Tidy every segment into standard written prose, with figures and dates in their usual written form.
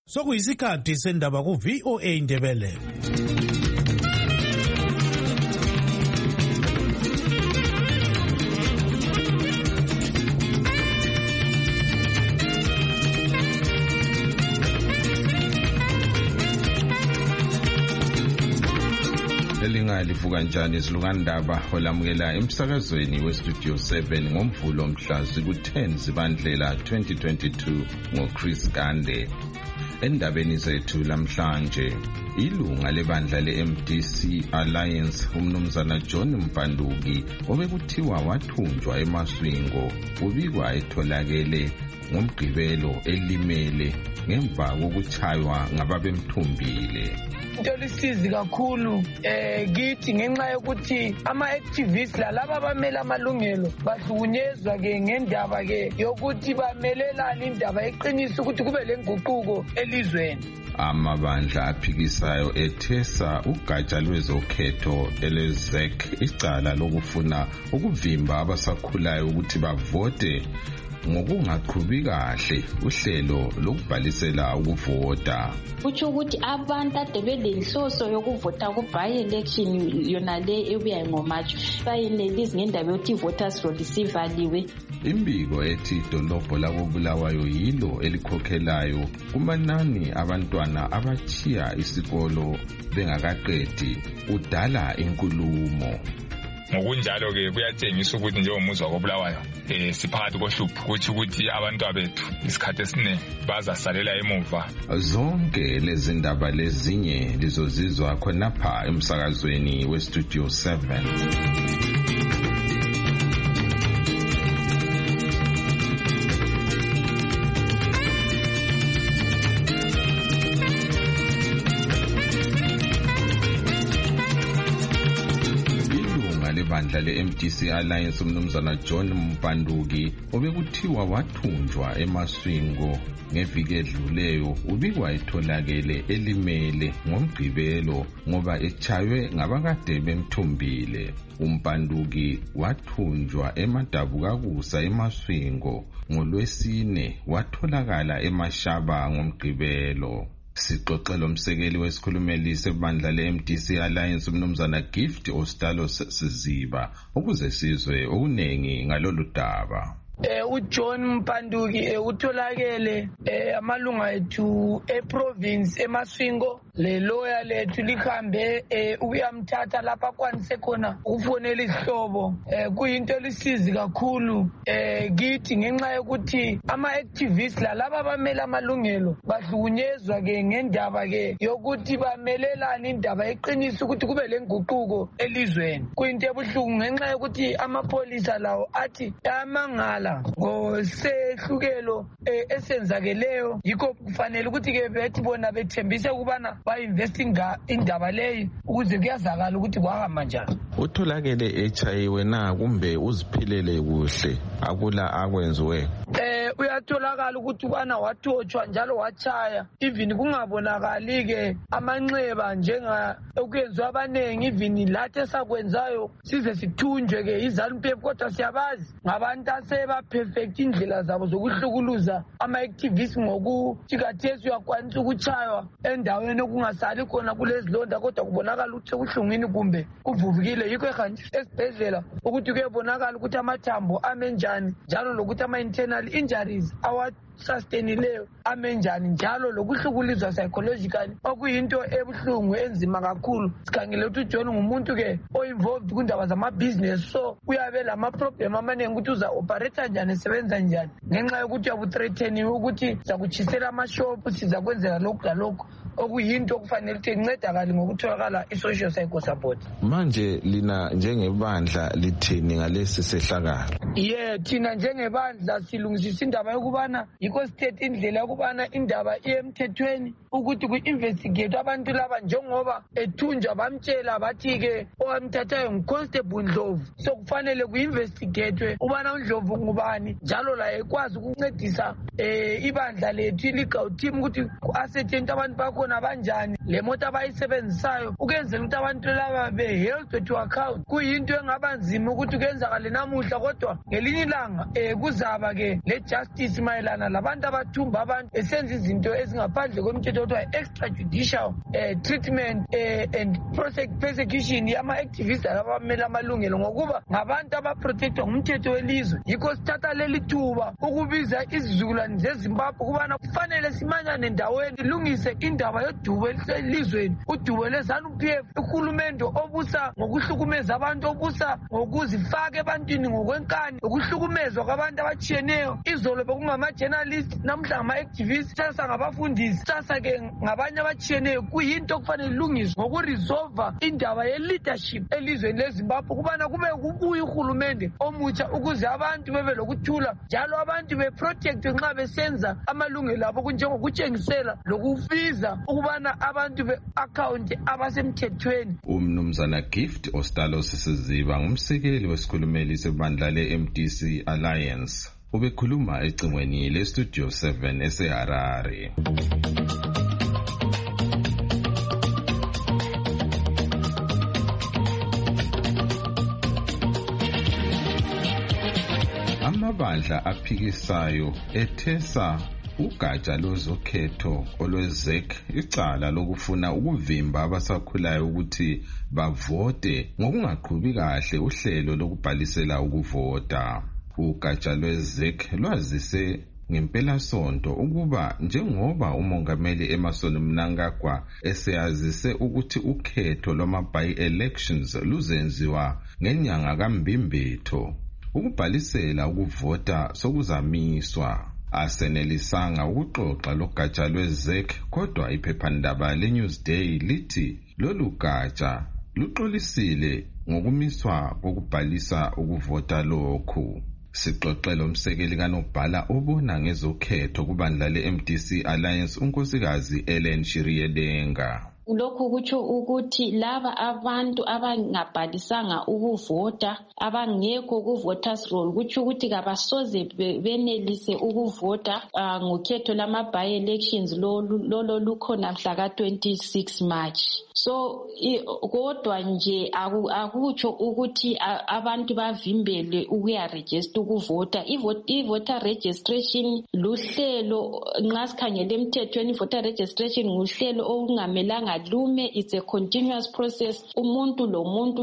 Sokuyisikhathi sendaba ku VOA Indebele. Livuka njani izilukandaba olamukela emsakazweni westudio 7 ngomvulo omhla ku-10 Zibandlela 2022 ngoChris Gande. Endabeni zethu lamhlanje, ilunga lebandla le-MDC Alliance umnumzana John Mpanduki obekuthiwa wathunjwa eMaswingo ubikwa etholakele ngomgqibelo elimele ngemva kokuchaywa ngababemthumbile. Into lisizi kakhulu kithi ngenxa yokuthi ama-activists lalaba abamela amalungelo bahlukunyezwa ke ngendaba ke yokuthi bamelelane indaba eqinisa ukuthi kube lenguquko elizweni. Amabandla aphikisayo ethesa ugatsha lwezokhetho elezek icala lokufuna ukuvimba abasakhulayo ukuthi bavote ngokungaqhubi kahle uhlelo lokubhalisela ukuvota. Kutsho ukuthi abantu ade belenhloso yokuvota ku-by-election yona le ebuya ngoMashi bayenelisi ngendaba yokuthi i-voters roll isivaliwe. Imbiko ethi idolobho lakoBulawayo yilo elikhokhelayo kumanani abantwana abachiya isikolo bengakaqedi udala inkulumo. Ngokunjalo ke kuyatshengisa ukuthi njengomuzwa koBulawayo siphakathi kohlupho ukuthi abantu abethu isikhathi esiningi bazasalela emuva. Zonke lezi ndaba lezinye lizozizwa khonapha emsakazweni westudio 7. Ibandla le-MDC Alliance umnumzana John Mpanduki obekuthiwa wathunjwa eMaswingo ngeviki edluleyo ubikwa etholakele elimele ngomgqibelo ngoba echaywe ngabakade bemthumbile. Umpanduki wathunjwa eMadabukakusa eMaswingo ngoLwesine watholakala eMashaba ngomgqibelo. Sixoxela umsekeli wesikhulumeli sebandla le-MDC Alliance umnumzana Gift Ostalo Siziba ukuze sizwe okunengi ngalolu daba. uJohn Mpanduki utholakele amalunga ethu eprovince eMaswingo le lawyer lethu likhambe uyamthatha lapha kwanise khona ukufonela isihlobo kuyinto elisizi kakhulu kithi ngenxa yokuthi ama-activists lalaba abamela amalungelo bahlukunyezwa ke ngendaba ke yokuthi bamelelane indaba eqinisa ukuthi kube lenguquko elizweni. Kuyinto ebuhlungu ngenxa yokuthi amapholisa lawo athi amangala ngosehlukelo esenzakeleyo yikho kufanele ukuthi ke bethi bona bethembise ukubana ba-investinga indaba leyi ukuze kuyazakala ukuthi kwahamba njani. Utholakele echayiwe na kumbe uziphilele kuhle akula akwenziwe? Uyatholakala ukuthi ubana wathotshwa njalo wachaya even kungabonakali ke amanxeba njenga okuyenziwa abanengi even lathi esakwenzayo size sithunjwe ke iZANU-PF kodwa siyabazi ngabantu aseba-perfect indlela zabo zokuhlukuluza ama-activists ngokuthi kathesi uyakwanisa ukuchaywa endaweni okungasali khona kulezilonda kodwa kubonakala ukuthi sekuhlungwini kumbe kuvuvukile. Yikho ehanjiswa esibhedlela ukuthi kuyebonakala ukuthi amathambo amenjani njalo lokuthi ama-internal injuries awasustain-ileyo amenjani njalo lokuhlukulizwa psychologically okuyinto ebuhlungu enzima kakhulu. Sikhangele ukuthi uJohn ngumuntu ke o-involved kundaba zamabhizinesi so uyabe lama-problem amaningi ukuthi uza-operate njani esebenza njani ngenxa yokuthi uyabuthreatheniwe ukuthi sizakuchisela amashophu sizakwenzela lokhu lalokhu okuyinto okufanele ukuthi incedakale ngokutholakala i-social psycho support. Manje lina njengebandla lithini ngalesi sehlakalo? Thina njengebandla silungisisa indaba yokubana yikho sithethe indlela yokubana indaba iyemthethweni ukuthi ku-investigate abantu laba njengoba ethunjwa bamtshela bathi-ke owamthathayo ngu-Constable Ndlovu so kufanele ku-investigatwe ubana uNdlovu ngubani njalo laye ekwazi ukuncedisa ibandla lethu i-legal team ukuthi ku-ascertain abantu bakhona banjani le moto abayisebenzisayo ukwenzela ukuthi abantu laba be-held to account. Kuyinto engaba nzima ukuthi kuyenzakale namuhla kodwa ngelinye ilanga kuzaba-ke le-justice amapolisi mayelana labantu abathumba abantu esenza izinto ezingaphandle komthetho okuthiwa extrajudicial treatment and persecution yama-activists abamele amalungelo ngokuba ngabantu abaprotectwa ngumthetho welizwe. Yikho sithatha leli thuba ukubiza izizukulwane zeZimbabwe ukubana kufanele simanyane ndaweni ilungise indaba yodubo elizweni, udubo lwe-ZANU-PF, uhulumende obusa ngokuhlukumeza abantu, obusa ngokuzifaka ebantwini ngokwenkani, ukuhlukumezwa kwabantu abatshiyeneyo. Izolo bekungama-journalist, namhla ngama-activists, sasa ngabafundisi, sasa-ke ngabanye abatshiyeneyo. Kuyinto okufanele ilungiswe ngokuresolva indaba ye-leadership elizweni leZimbabwe ukubana kube kubuya uhulumende omutsha ukuze abantu bebe lokuthula njalo abantu beprotectwe nxa besenza amalungelo abo kunjengokutshengisela lokubiza ukubana abantu be-akhawunti abasemthethweni. Umnumzana Gift Ostalos Siziba ngumsekeli wesikhulumeli sebandla le-MDC Alliance ubekhuluma ecingweni le-Studio 7 eseHarare. Amabandla aphikisayo ethesa ugatsha lozokhetho olwezek icala lokufuna ukuvimba abasakhulayo ukuthi bavote ngokungaqhubi kahle uhlelo lokubhalisela ukuvota. Ugatsha lwezek lwazise ngempelasonto ukuba njengoba umongameli Emmerson Mnangagwa eseyazise ukuthi ukhetho lwama-by-elections luzenziwa ngenyanga kaMbimbetho, ukubhalisela ukuvota sokuzamiswa. Asenelisanga ukuxoxa logatsha lwezek, kodwa iphephandaba leNewsday lithi lolu gatsha luxolisile ngokumiswa kokubhalisa ukuvota lokhu. Sixoxele umsekeli kanobhala obona ngezokhetho kubandla le-MDC Alliance unkosikazi Ellen Shiriedenga. Lokhu kutsho ukuthi laba abantu abangabhalisanga ukuvota, abangekho ku-voters roll, kutsho ukuthi kabasoze benelise ukuvota ngokhetho lama-by-elections lolo lukhona mhla ka-26 March. So kodwa nje akutsho ukuthi abantu bavimbele ukuya-register ukuvota. I-voter registration luhlelo, nxa sikhangele emthethweni, i-voter registration nguhlelo okungamelanga lume. It's a continuous process. Umuntu lomuntu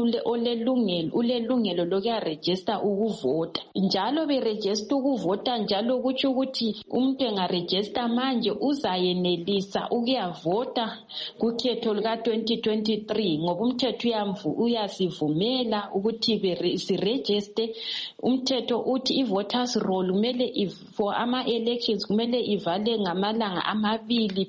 ulelungelo lokuya-register ukuvota. Njalo be-register ukuvota njalo kutsho ukuthi umuntu enga-register manje uzayenelisa ukuyavota kukhetho luka-2023 ngoba umthetho uyasivumela ukuthi siregister. Umthetho uthi i-voters roll kumele for ama-elections kumele ivale ngamalanga amabili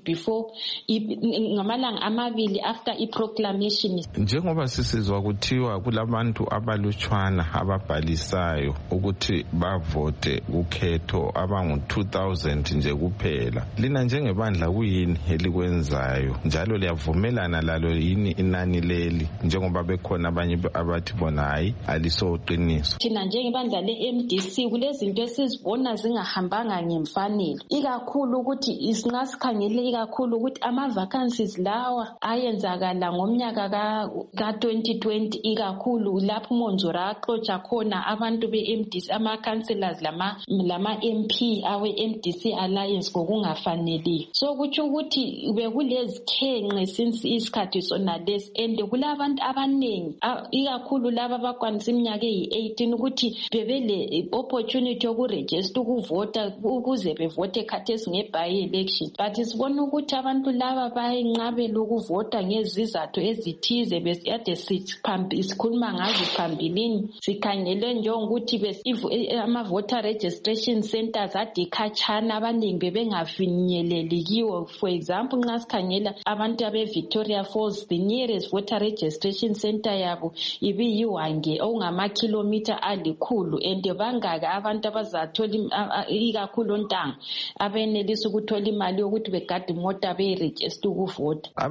amabili after i-proclamation. Njengoba sisizwa kuthiwa kulabantu abalutshwana ababhalisayo ukuthi bavote ukhetho abangu-2000 nje kuphela, lina njengebandla kuyini elikwenzayo njalo liyavumelana lalo yini inani leli njengoba bekhona abanye abathi bona hayi alisoqiniso? Thina njengebandla le-MDC kulezinto esizibona zingahambanga ngemfanelo, ikakhulu ukuthi nxa sikhangele ikakhulu ukuthi ama-vacancies lawa ayenzakala ngomnyaka ka-2020 ikakhulu lapho uMonzora axotsha khona abantu be-MDC, ama-councillors lama-MP awe-MDC Alliance ngokungafaneliyo. So kutsho ukuthi bekulezikhenqe since isikhathi sonalesi, and kulabantu abanengi ikakhulu laba abakwanisa iminyaka eyi-18 ukuthi bebele-opportunity yokuregister ukuvota ukuze bevote khathesi nge-by-election. But sibona ukuthi abantu laba bayenqabela ukuvota ngezizathu ezithize besiyade sikhuluma ngazo phambilini. Sikhangele njengokuthi ama-voter registration centers ade khatshana, abaningi bebengafinyeleli kiwo. For example, nxa sikhangela abantu abe-Victoria Falls, the nearest voter registration center yabo ibiyiwange okungama-kilometer 100, and bangaka abantu abazathola ikakhulu ontanga abenelisa ukuthola imali yokuthi begade imota beyiregister ukuvota.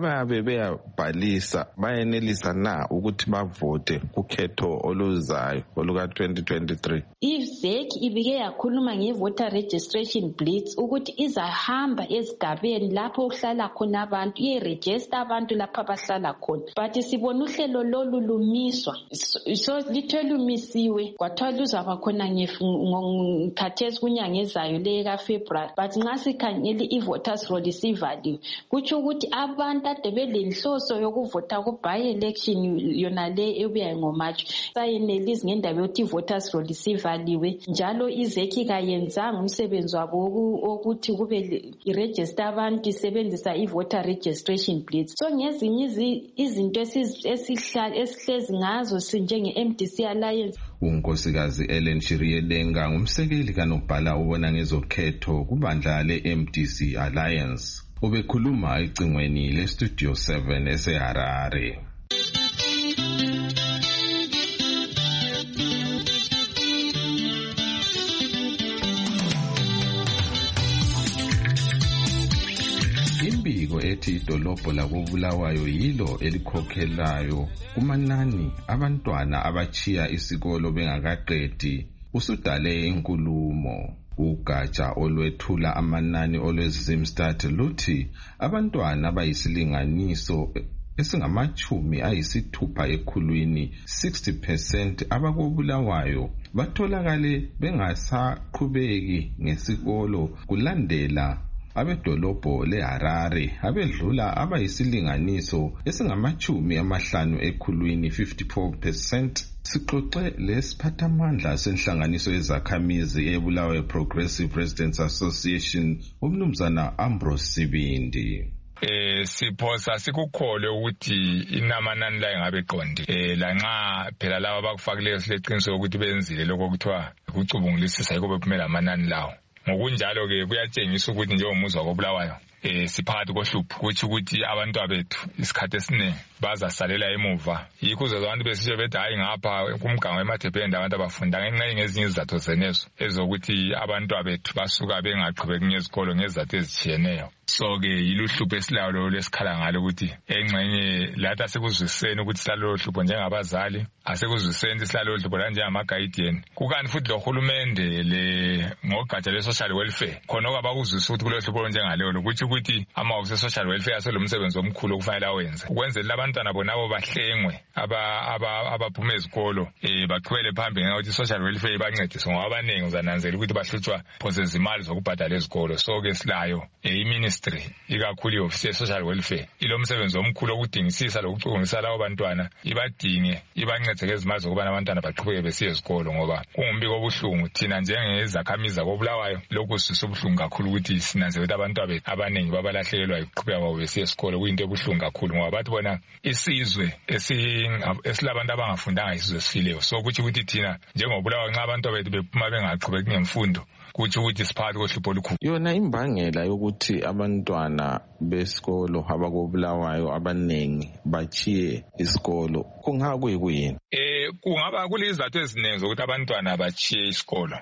ababe beyabhalisa bayenelisa na ukuthi bavote kukhetho oluzayo oluka 2023? IZEC ibike yakhuluma nge-voter registration blitz ukuthi izahamba ezigabeni lapho uhlala khona abantu, iye-register abantu lapho abahlala khona. But sibona uhlelo lolu lumiswa, so lithe lumisiwe kwathiwa luzaba khona ngekhathesi kunyanga ezayo le kaFebruary. But nxa sikhangele i-voters roll isivaliwe, kutsho ukuthi abantu ade belenhloso yokuvota ku-by-election yona le ebuya ngoMarch sayenelisi ngendaba yokuthi i-voters roll isivaliwe, njalo iZEC kayenzanga umsebenzi wabo wokuthi kube iregister abantu isebenzisa i-voter registration blitz. So ngezinye izinto esihlezi ngazo sinjenge-MDC Alliance. uNkosikazi Ellen Chiriyelenga ngumsekeli kanobhala ubona ngezokhetho kubandla le-MDC Alliance. Ubekhuluma ecingweni le-Studio 7 eseHarare. Imbiko ethi idolobho lakoBulawayo yilo elikhokhelayo kumanani abantwana abachiya isikolo bengakaqedi usudale inkulumo. Ugatsha olwethula amanani olweZimstat luthi abantwana abayisilinganiso esingamachumi ayisithupha ekhulwini 60% abakoBulawayo batholakale bengasaqhubeki ngesikolo kulandela abedolobho leHarare abedlula abayisilinganiso esingamachumi amahlanu ekhulwini 54%. Sixoxe lesiphathamandla senhlanganiso yezakhamizi eBulawayo Progressive Residents Association umnumzana Ambrose Sibindi. Siphosa sikukhole ukuthi inamanani la engabe eqonde lanxa phela laba abakufakileyo sileqiniso ukuthi benzile lokho kuthiwa ukucubungulisisa yiko bephumela amanani lawo. Ngokunjalo ke kuyatshengisa ukuthi njengomuzi wakoBulawayo siphakathi kohlupho kuthi ukuthi abantu abethu isikhathi esiningi bazasalela emuva. Yikho abantu besisho bethi hayi ngapha kumgango emathebeni abantu abafunda ngenxa ngezinye izathu zenezo ezokuthi abantu abethu basuka bengaqhubeki ngezikolo ngezathu ezijiyeneyo. So ke yiluhlupho esilalo lesikhala ngalo ukuthi engxenye lathi asekuzwiseni ukuthi silalo hlupho njengabazali, asekuzwiseni silalo hlupho la njengamagayidiyeni. Kukanti futhi lo hulumende ngogatsha le-social welfare khona okabakuzwisa ukuthi kulo hlupho njengalelo ukuthi amahhovisi e-social welfare aselomsebenzi omkhulu okufanele awenze ukwenzela abantwana bonabo bahlengwe abaphuma ezikolo baqhubele phambili ngokuthi i-social welfare ibancedise ngoba abaningi uzananzela ukuthi bahlutshwa phose izimali zokubhadala ezikolo. So ke silayo i-ministry ikakhulu i-office ye-social welfare ilomsebenzi omkhulu okudingisisa lokucubungisa labo bantwana ibadinge ibancedise ngezimali zokubana abantwana baqhubeke besiye ezikolo ngoba kungumbiko obuhlungu thina njengezakhamizi zakoBulawayo lokhu sisubuhlungu kakhulu ukuthi sinanzela ukuthi abantu abethu abaningi babalahlekelwa ukuqhubeka kwabo besiye ezikolo kuyinto ebuhlungu kakhulu ngoba bathi bona isizwe esilabantu abangafundanga isizwe esifileyo. So kuthi ukuthi thina njengoBulawayo nxa abantu bethu bephuma bengaqhubeki ngemfundo kuthi ukuthi siphakathi kohlupho olukhulu. Yona imbangela yokuthi abantwana besikolo abakoBulawayo abaningi bachiye isikolo kungakuyini? Kungaba kulezizathu eziningi zokuthi abantwana bachiye isikolo.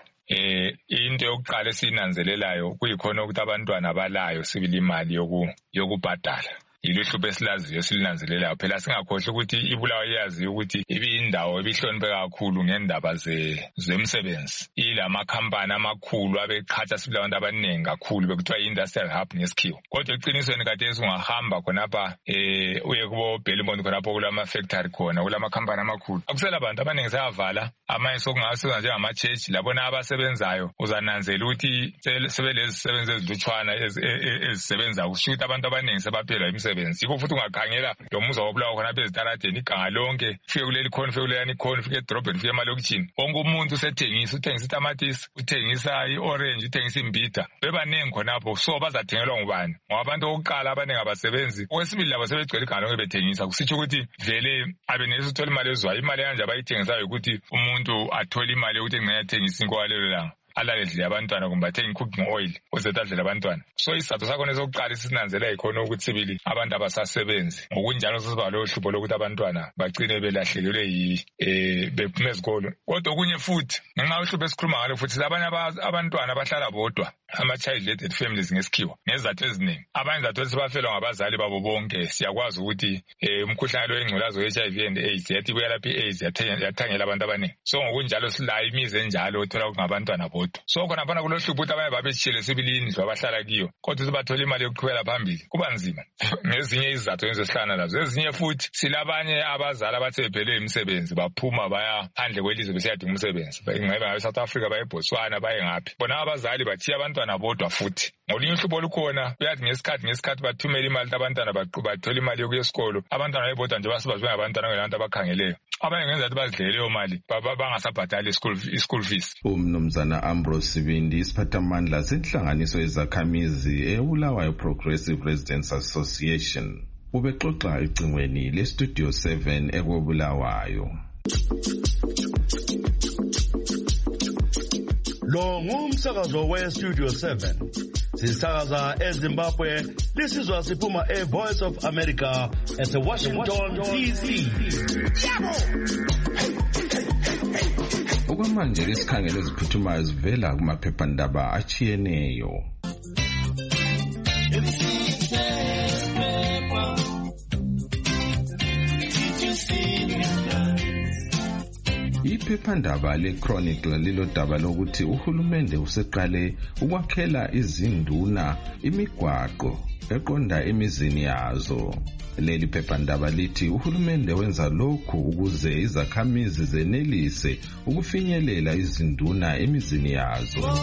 Into yokuqala esiyinanzelelayo kuyikhona ukuthi abantwana balayo sibili imali yokubhadala. Yiluhlupho esilaziyo esilinanzelelayo phela singakhohle ukuthi iBulawayo yazi ukuthi ibiyindawo ebihloniphe kakhulu ngendaba zemsebenzi. Ilamakhampani amakhulu abeqhatha sibili abantu abaningi kakhulu bekuthiwa i-industrial hub ngesikhiwo. Kodwa eqinisweni kade ungahamba khonapha uye kubo Belmont khonapho kulama-factory khona kulamakhampani amakhulu akusela abantu abaningi seyavala amanye sokungasebenza njengama-church labona abasebenzayo uzananzela ukuthi sebelezi zisebenzi ezilutshwana ezisebenza kusho ukuthi abantu abaningi sebaphelwa imisebenzi. Yikho futhi ungakhangela lo muzi wakoBulawayo khona bezitaradeni iganga lonke fike kuleli khona fike kuleyani khona fike edrobheni fike emalokitshini wonke umuntu uthengisa itamatisi uthengisa i-orange uthengisa imbida bebaningi khonapho. So bazathengelwa ngubani? Ngoba abantu bokuqala abaningi abasebenzi okwesibili labo sebegcwele iganga lonke bethengisa kusitsho ukuthi vele abenelisi uthola imali ezwayo. Imali kanje abayithengisayo ukuthi umuntu athole imali yokuthi engxenye athengisa inkomo lelo langa alaledle abantwana kumbe athenge cooking oil uzethe adlela abantwana. So isizathu sakhona esokuqala sisinanzela ikhona ukuthi sibili abantu abasasebenzi ngokunjalo sesiba lo hlupho lokuthi abantwana bagcine belahlekelwe bephume ezikolo. Kodwa okunye futhi ngenxa yohlupho esikhuluma ngalo futhi labanye abantwana abahlala bodwa ama-child-led families ngesikhiwa ngezizathu eziningi. Abanye izathu sebafelwa ngabazali babo bonke. Siyakwazi ukuthi umkhuhlane lo wengculaza we-HIV and AIDS yathi kuyalapha i-AIDS yathangela abantu abaningi. So ngokunjalo silayo imizi enjalo othola kungabantwana bodwa. So khona phana kulohlupho ukuthi abanye babeshiyele sibilini indlu abahlala kiyo kodwa sibathola imali yokuqhubela phambili kuba nzima ngezinye izizathu ezihlana nazo. Ezinye futhi silabanye abazali abathe bephelwe imisebenzi baphuma baya phandle kwelizwe besiyadinga umsebenzi. Ngabe South Africa baye Botswana baye ngaphi. Bona abazali bathiya abantwana bodwa futhi. Ngolinye uhlubo olukhona uyathi ngesikhathi bathumela imali abantwana bathola imali yokuya esikolo. Abantwana bayebodwa nje basibazwe ngabantwana ngelanto abakhangeleyo. Abanye ngenza ukuthi bazidlele leyo mali bangasabhadali i-school fees. Umnumzana Ambrose Sibindi isiphathamandla senhlanganiso yezakhamizi eBulawayo Progressive Residents Association ubexoxa ecingweni leStudio 7 eKobulawayo. Lo ngumsakazo weStudio 7. Sisakaza eZimbabwe, lisizwa siphuma eVoice of America eseWashington DC. Okwamanje lesikhangelo eziphuthumayo zivela kumaphephandaba achiyeneyo. Iphephandaba leChronicle lilodaba lokuthi uhulumende useqale ukwakhela izinduna imigwaqo eqonda emizini yazo. Leli phephandaba lithi uhulumende wenza lokhu ukuze izakhamizi zenelise ukufinyelela izinduna emizini yazo.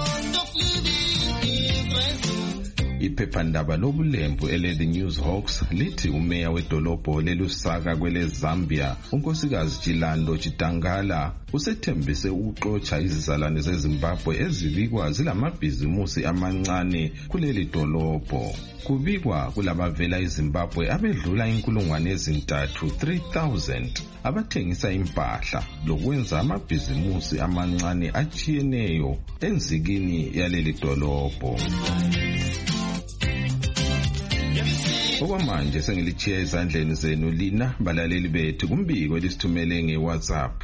Iphephandaba lobulembu ele-The News Hawks lithi umeya wedolobho leLusaka kweleZambia unkosikazi Chilando Chitangala usethembise ukuxotsha izizalwane zeZimbabwe ezibikwa zilamabhizimusi amancane kuleli dolobho. Kubikwa kulabavela eZimbabwe abedlula 3,000 abathengisa impahla lokwenza amabhizimusi amancane achiyeneyo enzikini yaleli dolobho. Okwamanje sengilichiya ezandleni zenu lina balaleli bethu kumbiko elisithumele ngeWhatsApp.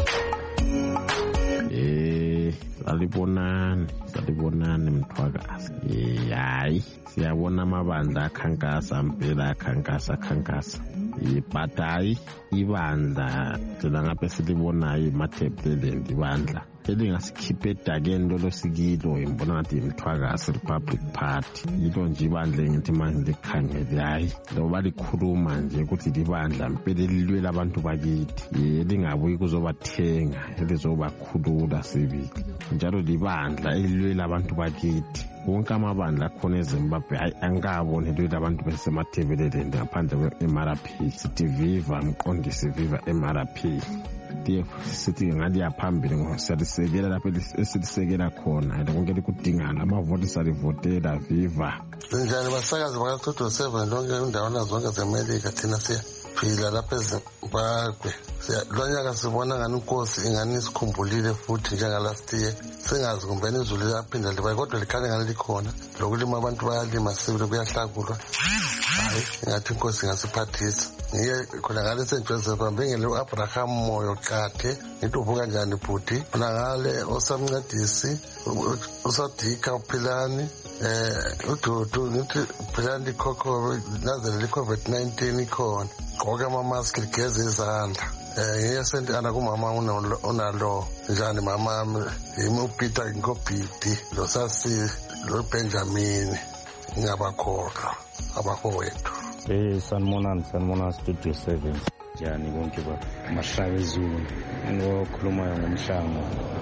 Salibonani mthwakazi. Hayi siyabona amabandla akhankasa mpela akhankasa. Ibhatayi ibandla thina ngapha silibonayo imathebleland ibandla elingasikhiphe edakeni lolosikilo imbona ngathi imthwakazi Republic Party. Yilo nje ibandla ngithi manje likhangele hayi loba likhuluma nje ukuthi libandla mpela lilwela abantu bakithi lingabuyi kuzobathenga elizobakhulula sibili njalo libandla elilwela abantu bakithi. Wonke amabandla akhona eZimbabwe angaboni lwela abantu besemathebleland ngaphandle kwe-MRP. Sithi viva mqondisi viva MRP. Sithi ngadi yaphambili ngosalisekela lapho esilisekela khona konke likudingana amavoti salivotela viva. Njani basakazi bakaStudio 7 lonke indawana zonke zeMelika thina siyaphila lapha eZimbabwe. Lonyaka sibona ngani inkosi ingani isikhumbulile futhi njengalast year. Singazi kumbeni izulu liyaphinda libaye kodwa likhale ngani likhona lokulima abantu bayalima sibile kuyahlakulwa. Hayi ngathi inkosi ngasiphathisa. Ngiye khona ngale Joseph bengele uAbraham Moyo Qathe ngithi uvuka kanjani bhuti khona ngale osamncedisi usadika uphilani uDudu ngithi philani ikhokho nazele iCovid-19 ikhona gqoka ama-mask ligeze izandla. Ngiyasenti ana kumama unalo njani mama yimi uPeter Nkobhidi lo Sasi lo Benjamin ngabakhohlwa abafowethu. Sanibonani Studio 7 njani konke bahlaba ezulu ngokhulumayo ngomhlango.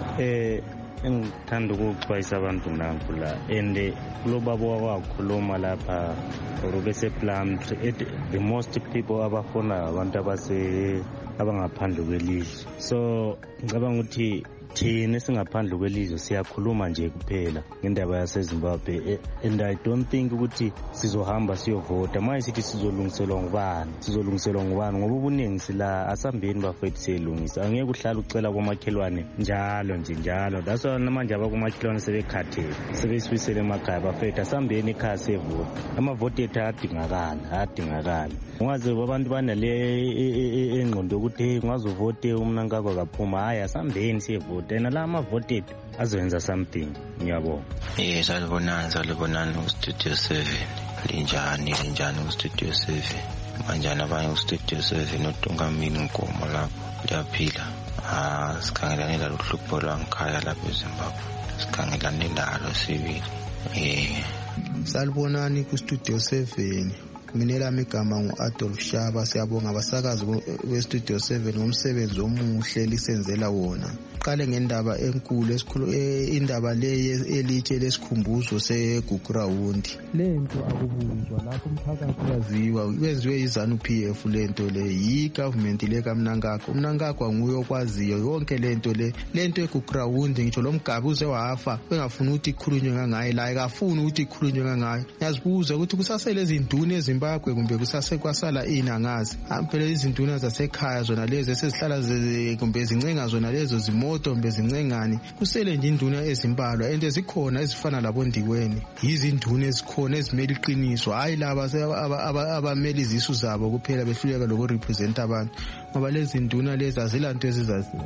Engithanda ukuxwayisa abantu nanku la and kulo babo wakhuluma lapha bese Plumtree the most people abafona abantu abangaphandle kwelizwe. So ngicabanga ukuthi thina singaphandle kwelizwe siyakhuluma nje kuphela ngendaba yaseZimbabwe and I don't think ukuthi sizohamba siyovota manje sithi sizolungiselwa ngubani ngoba ubuningi sila asambeni bafethu siyelungisa angeke uhlala ucela kwamakhelwane njalo that's why namanje abakumakhelwane sebekhathele sebesifisele emakhaya bafethu asambeni ekhaya sevota amavoti ethu ayadingakala ungaze abantu banale engqondo ukuthi ungazovote umnankako kaphuma hayi asambeni siyevota bazovota yena la ama-voted azoyenza something. Ngiyabonga. Salibonani ku-Studio 7. Linjani ku-Studio 7? Manjani abanye ku-Studio 7 uTungamini Nkomo lapho? Liyaphila. Sikhangelane lalo uhlupho lwangikhaya lapha eZimbabwe. Sikhangelane lalo sibili. Salibonani ku-Studio 7. Mina lami igama ngu-Adolf Shaba. Siyabonga abasakazi be-Studio 7 ngomsebenzi omuhle lisenzela wona. Qale ngendaba enkulu esikhulu indaba le elitshe lesikhumbuzo segugurawundi. Lento akubuzwa lapho umphakathi waziwa wenziwe iZANU-PF lento le yi-government le kaMnangagwa. uMnangagwa nguye okwaziyo yonke lento egugurawundi. Ngitsho lo mgabi uze wafa bengafuni ukuthi ikhulunywe ngangaye la ekafuni ukuthi ikhulunywe ngangaye. Ngiyazibuza ukuthi kusasele izinduna eZimbabwe kumbe kwasala ini angazi. Phela izinduna zasekhaya zona lezo esezihlala kumbe zincenga zona lezo zimoto mbe zincengani. Kusele nje induna ezimbalwa ende zikhona ezifana laboNdiweni. Izinduna ezikhona ezimele iqiniso, hayi laba abameli izisu zabo kuphela behluleka lokurepresent abantu. Ngoba lezi nduna lezi azilanto ezizaziyo.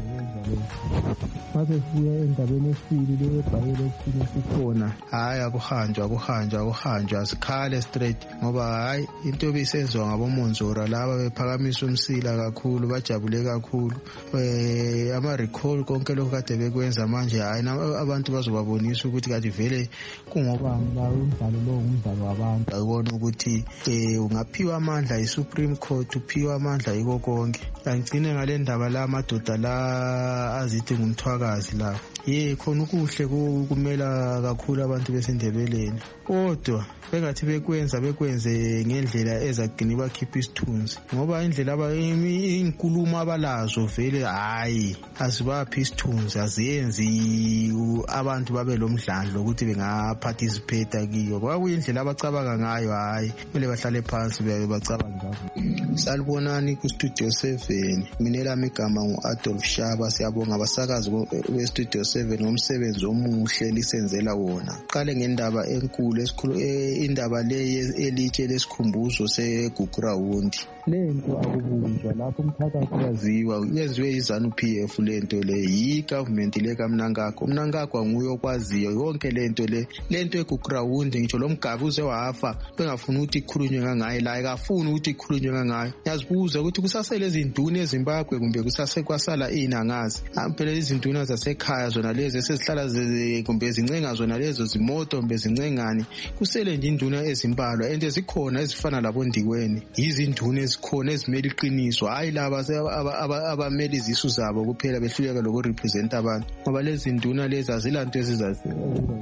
Mase siya endabeni esibili lebhayelo esibili sikhona. Hayi akuhanjwa sikhale straight ngoba hayi into ebisenziwa ngaboMonzora laba bephakamisa umsila kakhulu bajabule kakhulu. Ama-recall konke lokho kade bekwenza manje hayi abantu bazobabonisa ukuthi kade vele kungoba la umdlalo lo ngumdlalo wabantu. Ayibona ukuthi ungaphiwa amandla yi-Supreme Court uphiwa amandla yiko konke. Angigcine ngale ndaba la amadoda la azithi ngumthwakazi la. Khona ukuhle kumela kakhulu abantu besindebeleni. Kodwa bengathi bekwenze ngendlela ezagcina bakhipha isithunzi. Ngoba indlela inkulumo abalazo vele hayi azibaphi isithunzi aziyenzi abantu babe lomdlandlo ukuthi bengaparticipate kiyo. Kwakuyindlela abacabanga ngayo hayi kumele bahlale phansi bacabanga ngakho. Salibonani ku-Studio 7. Mina lami igama ngu-Adolf Shaba. Siyabonga abasakazi be-Studio 7 ngomsebenzi omuhle lisenzela wona. Qale ngendaba enkulu esikhulu indaba le elitshe lesikhumbuzo segugurawundi. Lento akubuzwa lapho umphakathi waziwa wenziwe iZANU-PF lento le yi-government le kaMnangagwa. uMnangagwa nguye okwaziyo yonke lento egugurawundi. Ngitsho lo mgabi uze wafa bengafuni ukuthi ikhulunywe ngangaye la ekafuni ukuthi ikhulunywe ngangaye. Ngiyazibuza ukuthi kusasele izinduna eZimbabwe kumbe kwasala ini angazi. Phela izinduna zasekhaya zona lezo esezihlala kumbe zincenga zona lezo zimoto mbe zincengani. Kusele nje induna ezimbalwa ende zikhona ezifana laboNdiweni. Izinduna ezikhona ezimele iqiniso, hayi laba abameli izisu zabo kuphela behluleka lokurepresent abantu. Ngoba lezi nduna lezi azilanto ezizaziyo.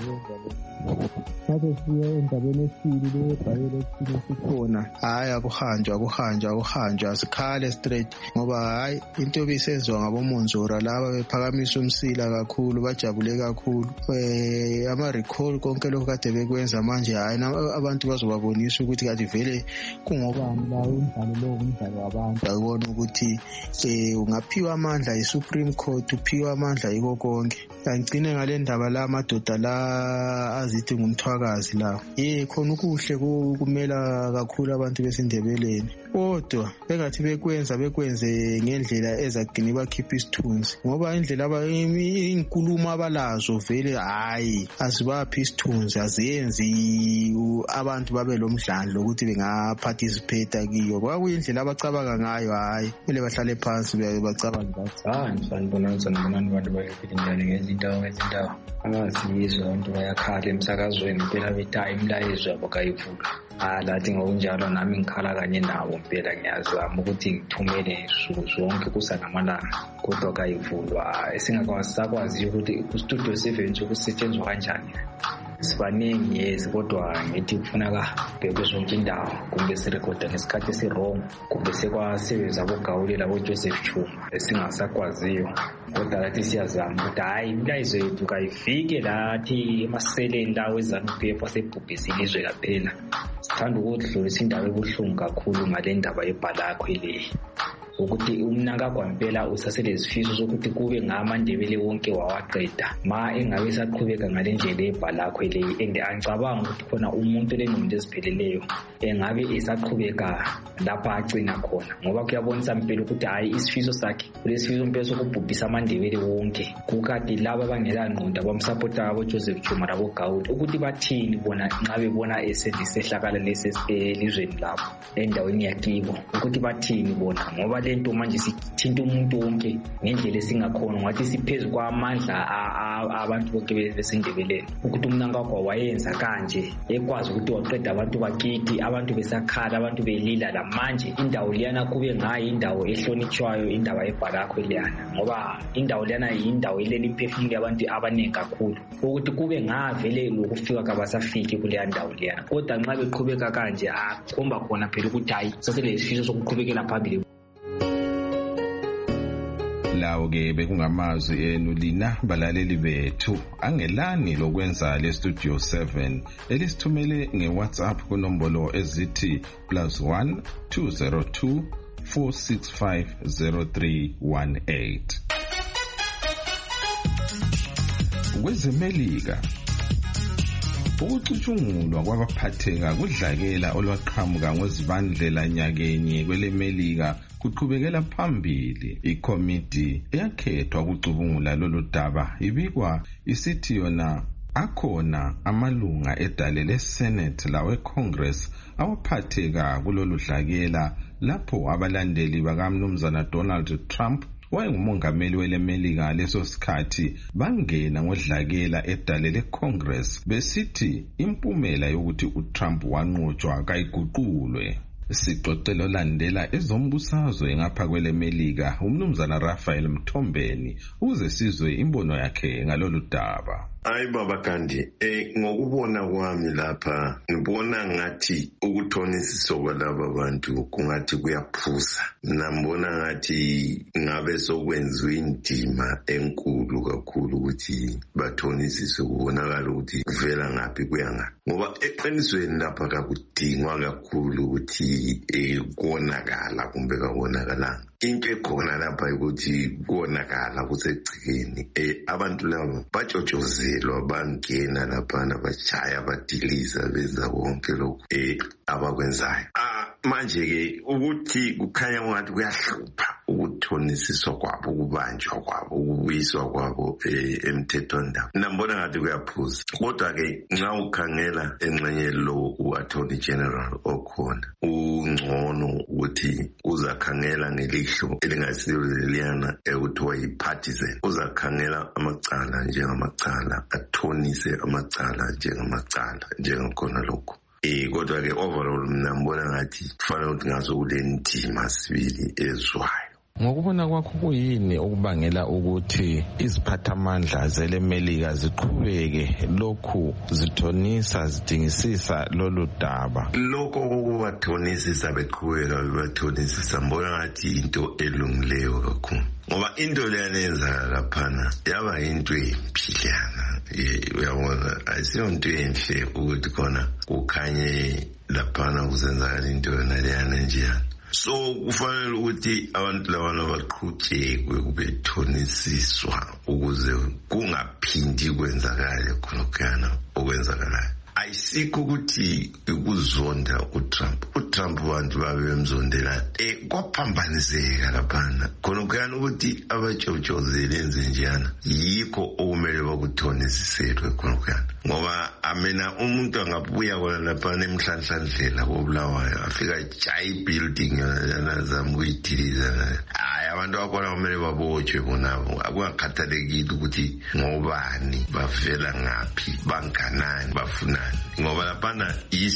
Mase siya endabeni esibili lebhayelo esibili sikhona. Hayi akuhanjwa sikhale straight ngoba hayi into ebisenziwa ngaboMonzora laba bephakamisa umsila kakhulu bajabule kakhulu. Ama-recall konke lokho kade bekwenza manje hayi abantu bazobabonisa ukuthi kade vele kungoba la umdlalo lo ngumdlalo wabantu. Ayibona ukuthi ungaphiwa amandla yi-Supreme Court uphiwa amandla yiko konke. Angigcine ngale ndaba la amadoda la azithi ngumthwakazi la. Khona ukuhle kumela kakhulu abantu besindebeleni. Kodwa bengathi bekwenze ngendlela ezagcina bakhipha isithunzi. Ngoba indlela inkulumo abalazo vele hayi azibaphi isithunzi aziyenzi abantu babe lomdlandlo ukuthi bengaparticipate kiyo. Kwakuyindlela abacabanga ngayo hayi kumele bahlale phansi bacabanga ngakho. Sanibonani abantu bayiphilingane ngezindawo angaziyizwa abantu bayakhala emsakazweni phela bethi hayi imlayezo yabo kayivula. Lathi ngokunjalo nami ngikhala kanye nawo phela ngiyazama ukuthi ngithumele nsuku zonke kusanamalanga kodwa kayivulwa. Esingakwazi ukuthi ku-Studio 7 ukusetshenzwa kanjani. Sibaningi yes kodwa ngithi kufuneka bheke zonke indawo kumbe sirekhoda ngesikhathi esirong kumbe sekwasebenza abogawulela boJoseph Chuma esingasakwaziyo. Kodwa lathi siyazama ukuthi hayi imlayezo yethu kayifike lathi emaseleni lawo eZANU-PF asebhubhisa ilizwe laphela. Sithanda ukudlulisa indaba ebuhlungu kakhulu ngale ndaba yebhalakho ile. ukuthi umnankagwa impela usaselesifiso sokuthi kube ngamaNdebele wonke wawaqeda ma engabe saqhubeka ngale ndlela ebhalakho le and angicabanga ukuthi khona umuntu lenomuntu ezipheleleyo engabe esaqhubeka lapha agcina khona ngoba kuyabonisa impela ukuthi hayi isifiso sakhe kulesifiso impela sokubhubhisa amaNdebele wonke kukade laba abangela ngqondo abamsupporta abo Joseph Chuma labo Gawuda ukuthi bathini bona nxa bebona esehlakala lesi elizweni labo endaweni yakibo ukuthi bathini bona ngoba lento manje sithinta umuntu wonke ngendlela esingakhona ngathi siphezulu kwamandla abantu bonke besindebeleni ukuthi umnankagwa wayenza kanje ekwazi ukuthi waqeda abantu bakithi abantu besakhala abantu belila lamanje indawo liyana kube ngayo indawo ehlonitshwayo indaba ebhalakho liyana ngoba indawo liyana indawo eleli imphefumulo yabantu abaningi kakhulu ukuthi kube ngavele lokufika kabasafiki kuleya ndawo liyana kodwa nxa beqhubeka kanje akhomba khona phela ukuthi hayi saselesifiso sokuqhubekela phambili. Lawo ke bekungamazwi enu lina balaleli bethu angelani lokwenza le Studio 7 elisithumele ngeWhatsApp kunombolo ezithi +1 202 465 0318. Kwezemelika ukucutshungulwa kwabaphatheka kudlakela olwaqhamuka ngozibandlela nyakenye kwelemelika kuqhubekela phambili. Ikomiti eyakhethwa ukucubungula lolu daba ibikwa isithi yona akhona amalunga edale leSenate lawe Congress awaphatheka kulolu dlakela lapho abalandeli bakaMnumzana Donald Trump wayengumongameli welemelika leso sikhathi bangena ngodlakela edale leCongress besithi impumela yokuthi uTrump wanqotshwa kayiguqulwe. Sixoxelo landela ezombusazwe ngapha kwelemelika uMnumzana Raphael Mthombeni ukuze sizwe imbono yakhe ngalolu daba. Hayi baba Kandi, ngokubona kwami lapha ngibona ngathi ukuthonisiswa kwalaba bantu kungathi kuyaphusa. Nambona ngathi ngabe sokwenziwa indima enkulu kakhulu ukuthi bathonisiswe kubonakala ukuthi kuvela ngaphi kuya ngaphi. Ngoba eqinisweni lapha kakudingwa kakhulu ukuthi konakala kumbe kabonakalanga. Into ekhona lapha ukuthi konakala kusegcikeni abantu labo batshotshozelwa bangena laphana bachaya badiliza benza konke lokho abakwenzayo. Manje ke ukuthi kukhanya ngathi kuyahlupha ukuthonisiswa kwabo ukubanjwa kwabo ukubuyiswa kwabo emthethondaba. Nambona ngathi kuyaphuza kodwa ke nxa ukhangela engxenye lo uAttorney General okhona ungcono ukuthi uzakhangela ngelihlo elingasiyo leliyana ekuthiwa yi-partisan. Uzakhangela amacala njengamacala athonise amacala njengamacala njengakhona lokho. Kodwa ke overall mina ngibona ngathi kufanele ukuthi ngazo kule ndima sibili ezwayo. Ngokubona kwakho kuyini okubangela ukuthi iziphathamandla zelemelika ziqhubeke lokhu zithonisa zidingisisa lolu daba? Lokho kokubathonisisa beqhubeka bebathonisisa mbona ngathi into elungileyo kakhulu. Ngoba into leyanenza laphana yaba into emphilana. Uyabona ayisiyonto enhle ukuthi khona kukhanye laphana kuzenzakala into yona leyana njeyana. So kufanele ukuthi abantu labana baqhutshekwe kubethonisiswa ukuze kungaphindi kwenzakale khonokuyana okwenzakalayo. Ayisikho ukuthi ukuzonda uTrump abantu babemzondela kwaphambaniseka laphana khonokuyana ukuthi abatshotshozele enze njana yikho okumele bakuthonisiswe khonokuyana. Ngoba amena umuntu angabuya kona laphana emhlanhlandlela koBulawayo afika jaya building yana zama ukuyidiliza. Abantu bakhona kumele babotshwe bonabo akungakhathalekile ukuthi ngobani bavela ngaphi banganani bafunani ngoba laphana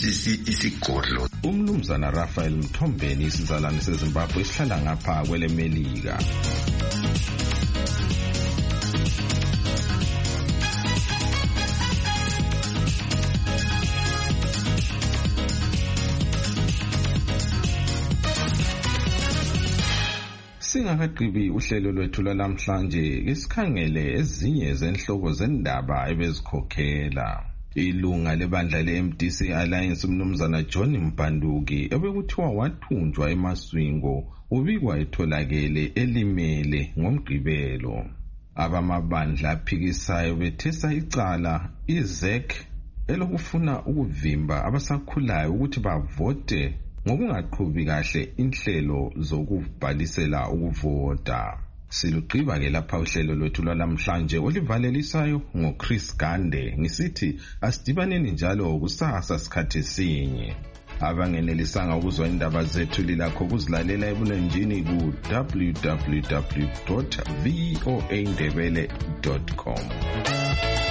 isigodlo. uMnumzana Raphael Mthombeni isizalwane seZimbabwe esihlala ngapha kwelemelika. Singakagqibi uhlelo lwethu lwanamhlanje isikhangele ezinye zenhloko zendaba ebezikhokhela. Ilunga lebandla le-MDC Alliance umnumzana John Mpanduki ebekuthiwa wathunjwa eMaswingo ubikwa etholakele elimele ngoMgqibelo. Abamabandla aphikisayo bethesa icala iZEC elokufuna ukuvimba abasakhulayo ukuthi bavote ngokungaqhubi kahle inhlelo zokubhalisela ukuvota. Silugqiba ke lapha uhlelo lwethu lwalamhlanje olivalelisayo ngoChris Gande ngisithi asidibaneni njalo kusasa sikhathi sinye. Abangenelisanga ukuzwa indaba zethu lilakho kuzilalela ebulenjini ku www.voaindebele.com.